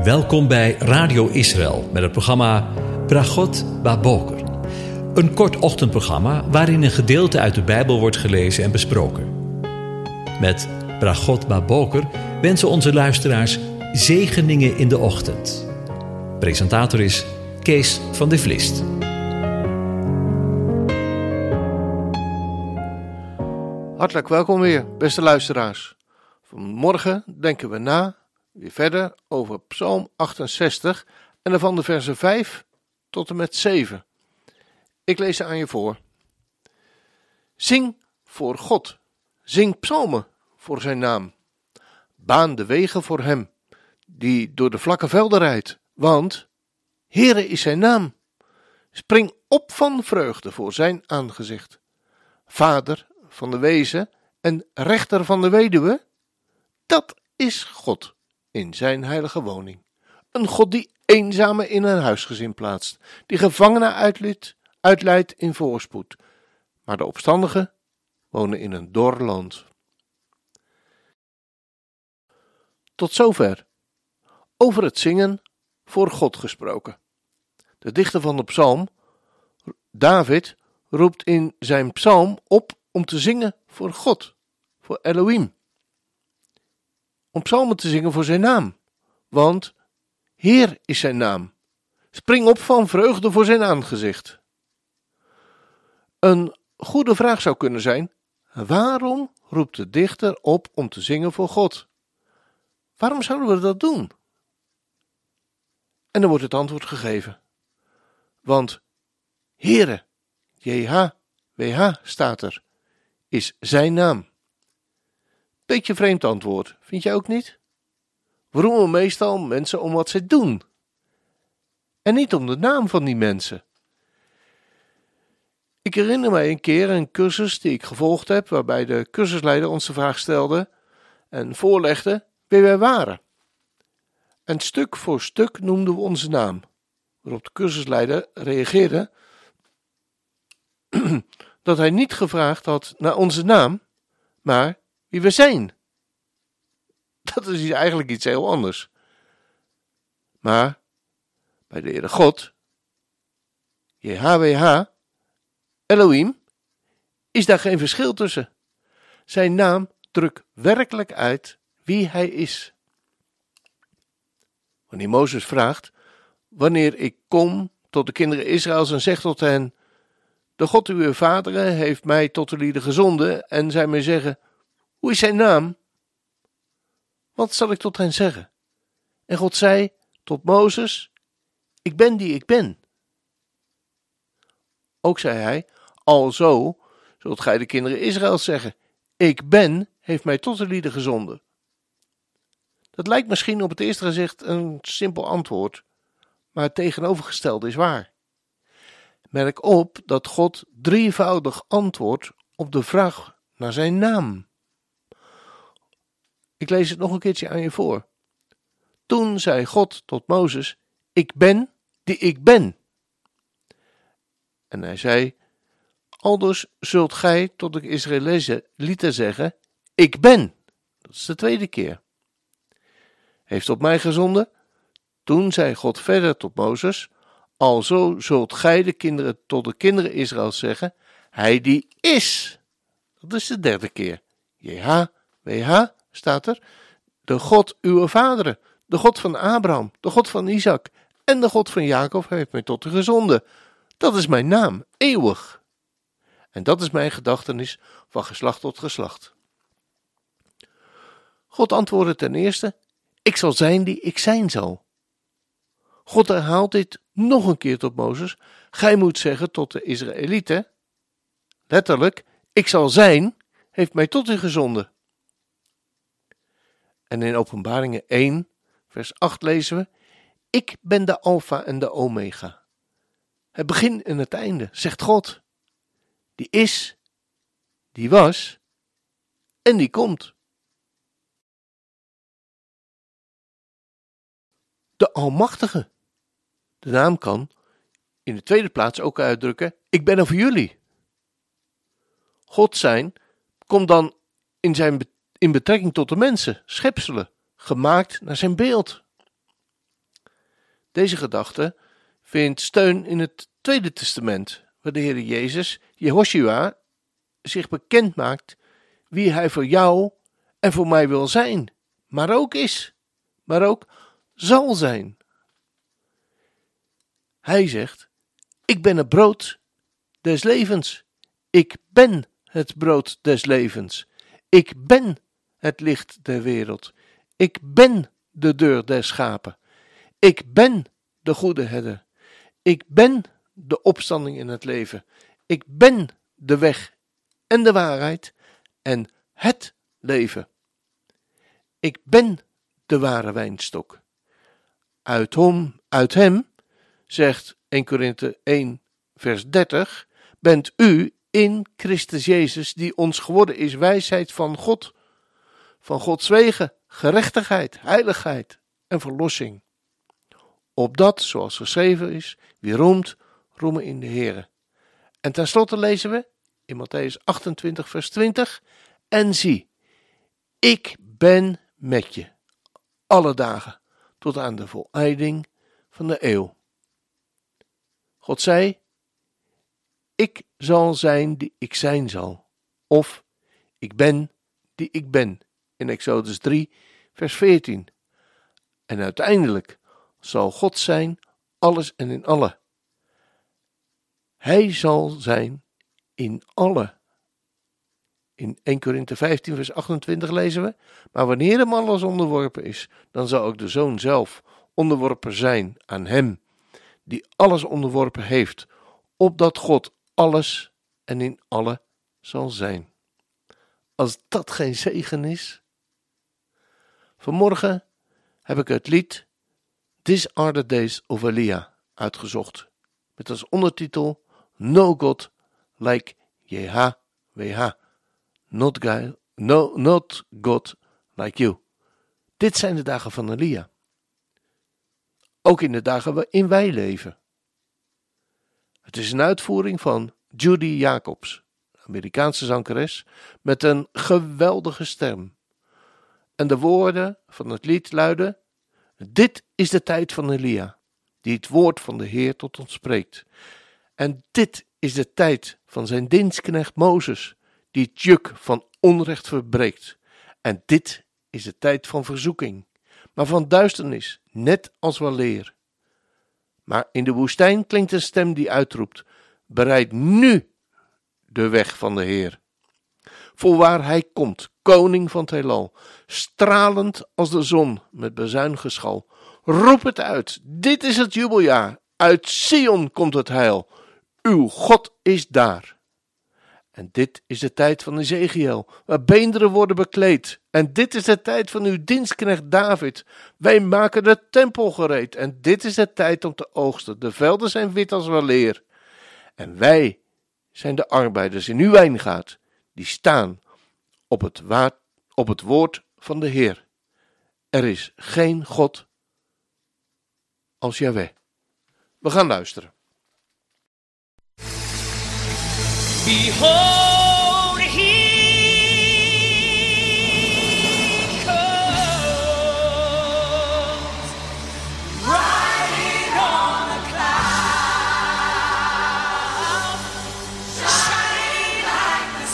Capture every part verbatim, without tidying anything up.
Welkom bij Radio Israël met het programma Bragot Baboker. Een kort ochtendprogramma waarin een gedeelte uit de Bijbel wordt gelezen en besproken. Met Bragot Baboker wensen onze luisteraars zegeningen in de ochtend. Presentator is Kees van de Vlist. Hartelijk welkom weer, beste luisteraars. Vanmorgen denken we na, weer verder, over Psalm achtenzestig en daarvan de versen vijf tot en met zeven. Ik lees ze aan je voor. Zing voor God, zing psalmen voor zijn naam. Baan de wegen voor hem, die door de vlakke velden rijdt, want Heere is zijn naam. Spring op van vreugde voor zijn aangezicht. Vader van de wezen en rechter van de weduwe, dat is God in zijn heilige woning. Een God die eenzamen in een huisgezin plaatst, die gevangenen uitleidt, uitleidt in voorspoed, maar de opstandigen wonen in een dor land. Tot zover over het zingen voor God gesproken. De dichter van de psalm, David, roept in zijn psalm op om te zingen voor God, voor Elohim. Om psalmen te zingen voor zijn naam, want Heer is zijn naam. Spring op van vreugde voor zijn aangezicht. Een goede vraag zou kunnen zijn: waarom roept de dichter op om te zingen voor God? Waarom zouden we dat doen? En dan wordt het antwoord gegeven. Want Heere, J H W H staat er, is zijn naam. Beetje vreemd antwoord, vind je ook niet? We roemen meestal mensen om wat ze doen. En niet om de naam van die mensen. Ik herinner mij een keer een cursus die ik gevolgd heb, waarbij de cursusleider ons de vraag stelde en voorlegde wie wij waren. En stuk voor stuk noemden we onze naam, waarop de cursusleider reageerde dat hij niet gevraagd had naar onze naam, maar wie we zijn. Dat is eigenlijk iets heel anders. Maar bij de Heere God, J H W H, Elohim, is daar geen verschil tussen. Zijn naam drukt werkelijk uit wie hij is. Wanneer Mozes vraagt: wanneer ik kom tot de kinderen Israëls en zeg tot hen: de God uw vaderen heeft mij tot de lieden gezonden, en zij mij zeggen: hoe is zijn naam? Wat zal ik tot hen zeggen? En God zei tot Mozes: ik ben die ik ben. Ook zei hij: alzo zult gij de kinderen Israëls zeggen: ik ben heeft mij tot de lieden gezonden. Dat lijkt misschien op het eerste gezicht een simpel antwoord, maar het tegenovergestelde is waar. Merk op dat God drievoudig antwoordt op de vraag naar zijn naam. Ik lees het nog een keertje aan je voor. Toen zei God tot Mozes: ik ben die ik ben. En hij zei: aldus zult gij tot de Israëlieten zeggen: ik ben. Dat is de tweede keer. Heeft op mij gezonden? Toen zei God verder tot Mozes: alzo zult gij de kinderen tot de kinderen Israëls zeggen: hij die is. Dat is de derde keer. J H W H staat er, de God uw vaderen, de God van Abraham, de God van Isaac en de God van Jacob heeft mij tot u gezonden. Dat is mijn naam, eeuwig. En dat is mijn gedachtenis van geslacht tot geslacht. God antwoordde ten eerste: ik zal zijn die ik zijn zal. God herhaalt dit nog een keer tot Mozes: gij moet zeggen tot de Israëlieten, letterlijk, ik zal zijn, heeft mij tot u gezonden. En in Openbaringen één, vers acht lezen we: ik ben de Alpha en de Omega. Het begin en het einde, zegt God. Die is, die was en die komt. De Almachtige. De naam kan in de tweede plaats ook uitdrukken: ik ben er voor jullie. God zijn komt dan in, zijn, in betrekking tot de mensen, schepselen, gemaakt naar zijn beeld. Deze gedachte vindt steun in het Tweede Testament, waar de Heer Jezus, Jehoshua, zich bekend maakt wie hij voor jou en voor mij wil zijn, maar ook is, maar ook zal zijn. Hij zegt, ik ben het brood des levens. Ik ben het brood des levens. Ik ben het licht der wereld. Ik ben de deur der schapen. Ik ben de goede herder. Ik ben de opstanding in het leven. Ik ben de weg en de waarheid en het leven. Ik ben de ware wijnstok. Uit hem, uit hem, zegt Eerste Korinthe één vers dertig, bent u in Christus Jezus, die ons geworden is wijsheid van God, van Gods wegen, gerechtigheid, heiligheid en verlossing. Opdat, zoals geschreven is, wie roemt, roemen in de Here. En tenslotte lezen we in Matthäus achtentwintig vers twintig, en zie, ik ben met je alle dagen tot aan de voleinding van de eeuw. God zei, ik zal zijn die ik zijn zal, of ik ben die ik ben, in Exodus drie vers veertien. En uiteindelijk zal God zijn alles en in alle. Hij zal zijn in alle. In Eerste Korinthe vijftien vers achtentwintig lezen we, maar wanneer hem alles onderworpen is, dan zal ook de Zoon zelf onderworpen zijn aan hem, die alles onderworpen heeft, opdat God alles en in alle zal zijn. Als dat geen zegen is. Vanmorgen heb ik het lied These are the days of Elia uitgezocht, met als ondertitel No God like Jehovah, not, God, no, not God like you. Dit zijn de dagen van Elia. Ook in de dagen waarin wij leven. Het is een uitvoering van Judy Jacobs, Amerikaanse zangeres, met een geweldige stem. En de woorden van het lied luiden: dit is de tijd van Elia, die het woord van de Heer tot ons spreekt. En dit is de tijd van zijn dienstknecht Mozes, die het juk van onrecht verbreekt. En dit is de tijd van verzoeking, maar van duisternis, net als weleer. Maar in de woestijn klinkt een stem die uitroept: bereid nu de weg van de Heer. Voorwaar hij komt, koning van het heelal, stralend als de zon met bezuingeschal. Roep het uit, dit is het jubeljaar, uit Sion komt het heil, uw God is daar. En dit is de tijd van Ezekiel, waar beenderen worden bekleed. En dit is de tijd van uw dienstknecht David. Wij maken de tempel gereed. En dit is de tijd om te oogsten. De velden zijn wit als weleer. En wij zijn de arbeiders in uw wijngaard, die staan op het, waard, op het woord van de Heer. Er is geen God als Jahweh. We gaan luisteren. Behold, he comes, riding on a cloud, shining like the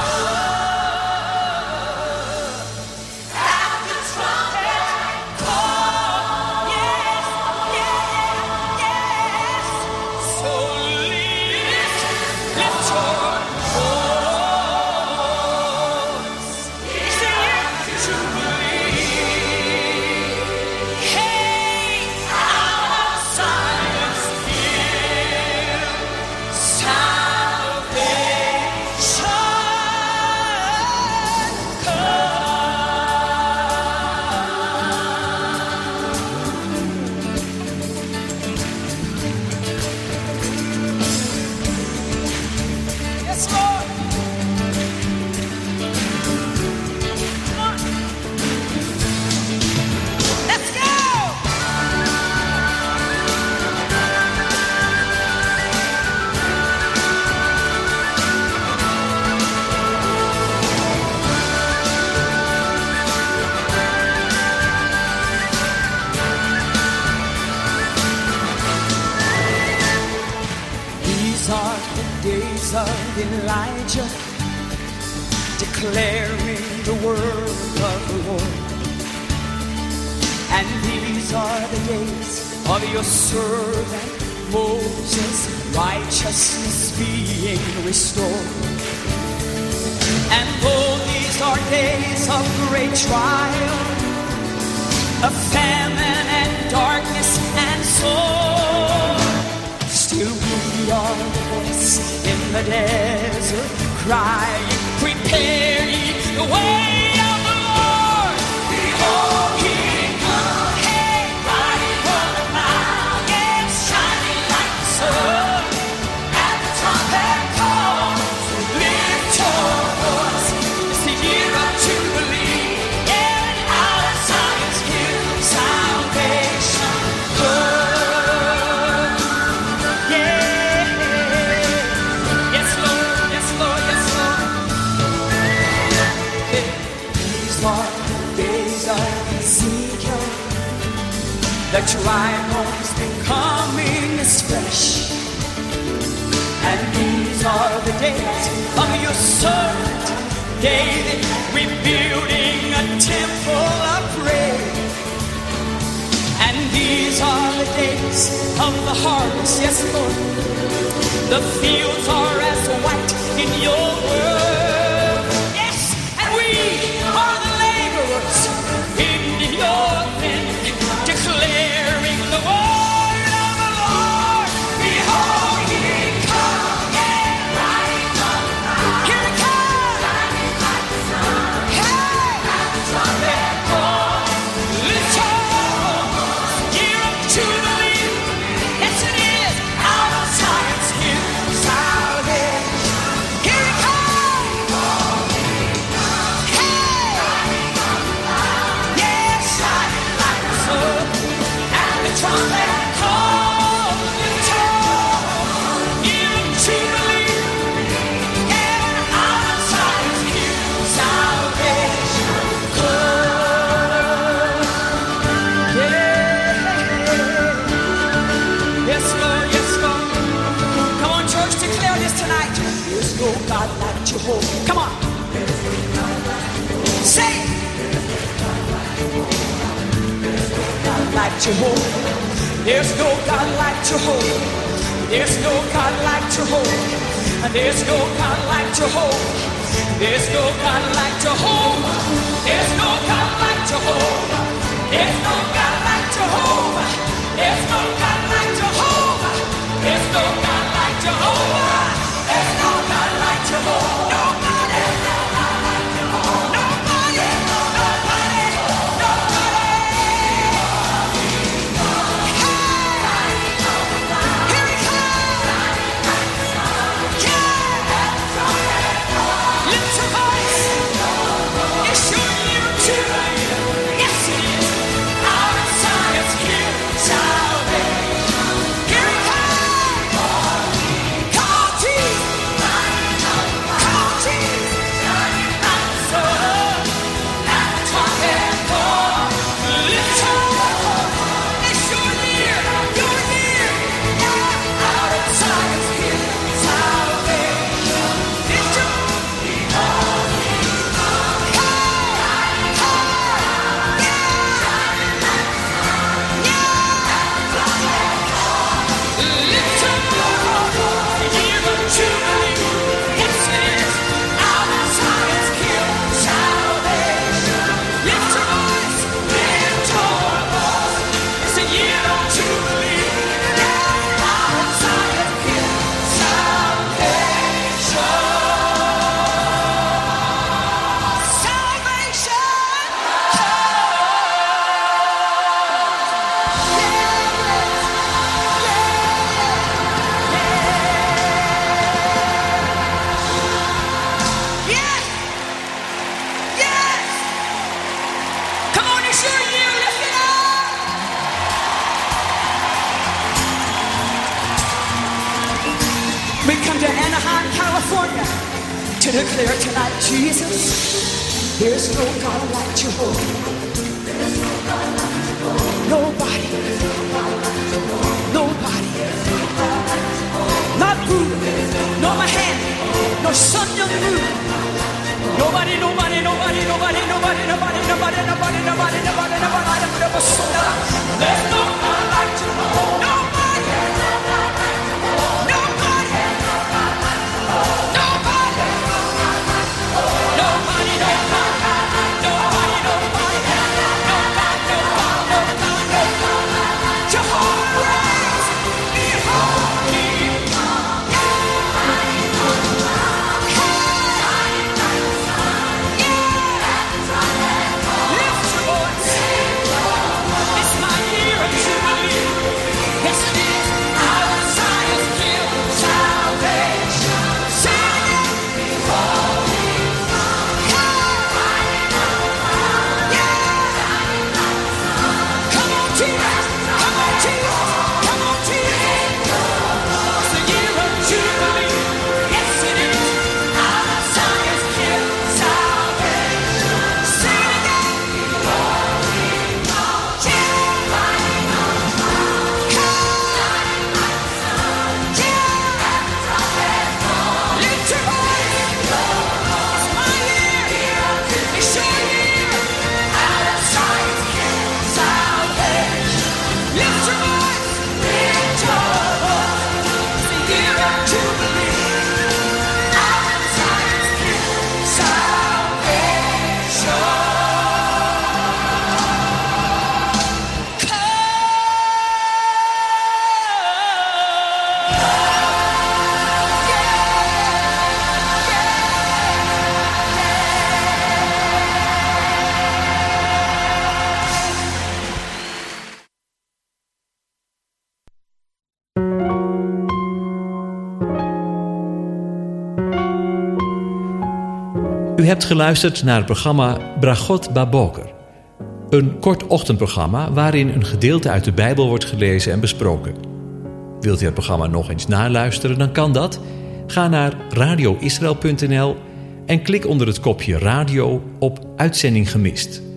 sun. At the trumpet call, yes, yes, yes. So lift, lift your days of Elijah, declaring the word of the Lord. And these are the days of your servant Moses, righteousness being restored. And though these are days of great trial, of famine and darkness and sword, still we are the voice in the desert crying, prepare ye the way of the Lord. Behold, he comes, hey, riding on a cloud, yes, shining like the sun. At the trumpet call, so lift your voice. It's the year of Jubilee, and out of Zion's hill salvation comes. Yeah, yes, Lord, yes, Lord, yes, Lord. These are the days of Ezekiel. The dry bones becoming as fresh. And these are the days of your servant David, rebuilding a temple of prayer. And these are the days of the harvest, yes, Lord. The fields are as white in your word. Yes, and we are the laborers in your vineyard, declaring the word of the Lord. Behold, he comes, yeah, riding on the cloud. Here he comes, shining like the sun. Hey, at the trumpet call, lift your voice, year of Jubilee. Yes, it is, out of Zion's hill salvation. Here he comes, hey, yes, shining like the sun. At the trumpet call, lift your year of Jubilee. Yeah, out of Zion's hill salvation comes. Yeah. Yes, Lord, yes, Lord. Come on, church, declare this tonight. There's no God like Jehovah. Come on. Say it. God like Jehovah. There's no God like Jehovah. There's no God like Jehovah. There's no God like Jehovah. There's no God like Jehovah. There's no God like Jehovah. There's no God like Jehovah. There's no God like Jehovah. There's no God like Jehovah. There's no God like Jehovah. Nobody. Nobody. Nobody. Nobody. Hey. Here he comes. Yeah. Lift your voice. It's your year of Jubilee. Yes, it is. Out of Zion's hill salvation. Here he comes. Come on, Jesus. Come on, Jesus. Out the sun. At the trumpet call. Lift your voice. It's your year. Your year. Yeah. Out of Zion's hill salvation. Lift your We come to Anaheim, California to declare tonight, Jesus, there's no God like Jehovah. Nobody. Nobody. Not Buddha, no Muhammad. U hebt geluisterd naar het programma Bragot Baboker. Een kort ochtendprogramma waarin een gedeelte uit de Bijbel wordt gelezen en besproken. Wilt u het programma nog eens naluisteren, dan kan dat. Ga naar radio israël punt n l en klik onder het kopje radio op Uitzending gemist.